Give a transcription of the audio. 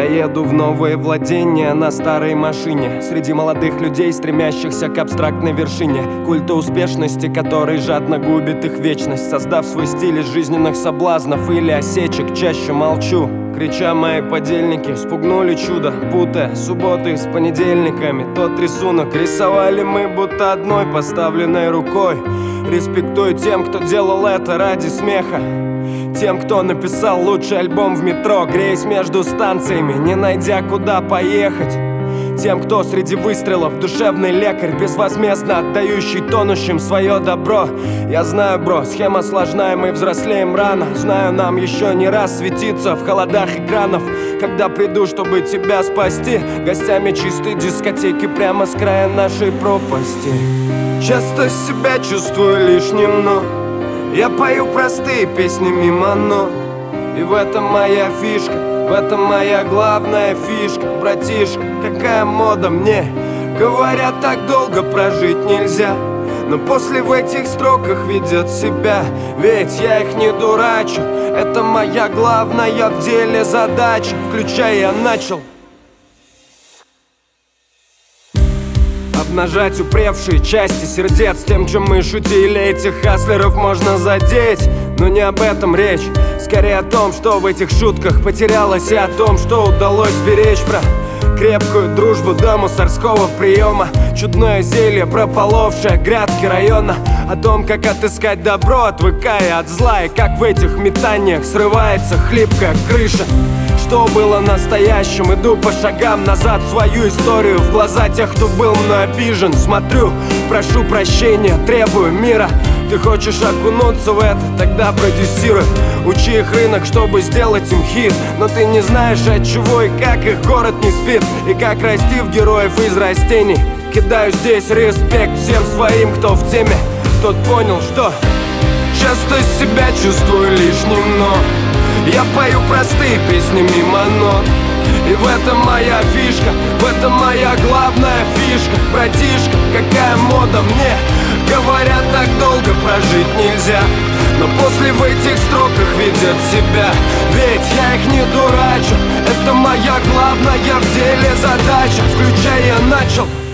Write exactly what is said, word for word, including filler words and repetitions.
еду в новые владения на старой машине, среди молодых людей, стремящихся к абстрактной вершине культа успешности, который жадно губит их вечность. Создав свой стиль из жизненных соблазнов или осечек, чаще молчу, крича мои подельники спугнули чудо, путая субботы с понедельниками. Тот рисунок рисовали мы будто одной поставленной рукой. Респектую тем, кто делал это ради смеха, тем, кто написал лучший альбом в метро, греясь между станциями, не найдя куда поехать. Тем, кто среди выстрелов душевный лекарь, безвозмездно отдающий тонущим свое добро. Я знаю, бро, схема сложная, мы взрослеем рано. Знаю, нам еще не раз светиться в холодах экранов. Когда приду, чтобы тебя спасти, гостями чистой дискотеки прямо с края нашей пропасти. Часто себя чувствую лишним, но я пою простые песни мимо нот. И в этом моя фишка, в этом моя главная фишка. Братишка, какая мода мне, говорят, так долго прожить нельзя. Но после в этих строках ведет себя, ведь я их не дурачу. Это моя главная в деле задача. Включай, я начал обнажать упревшие части сердец. Тем, чем мы шутили, этих хаслеров можно задеть. Но не об этом речь, скорее о том, что в этих шутках потерялось, и о том, что удалось беречь. Про крепкую дружбу до мусорского приема, чудное зелье, прополовшее грядки района. О том, как отыскать добро, отвыкая от зла, и как в этих метаниях срывается хлипкая крыша. Что было настоящим, иду по шагам назад в свою историю, в глаза тех, кто был мной обижен. Смотрю, прошу прощения, требую мира. Ты хочешь окунуться в это? Тогда продюсируй. Учи их рынок, чтобы сделать им хит. Но ты не знаешь, от чего и как их город не спит, и как расти в героев из растений. Кидаю здесь респект всем своим, кто в теме. Тот понял, что часто себя чувствую лишним, но я пою простые песни мимо нот. И в этом моя фишка, в этом моя главная фишка. Братишка, какая мода мне, говорят, так долго прожить нельзя. Но после в этих строках ведет себя, ведь я их не дурачу. Это моя главная в деле задача. Включай, я начал.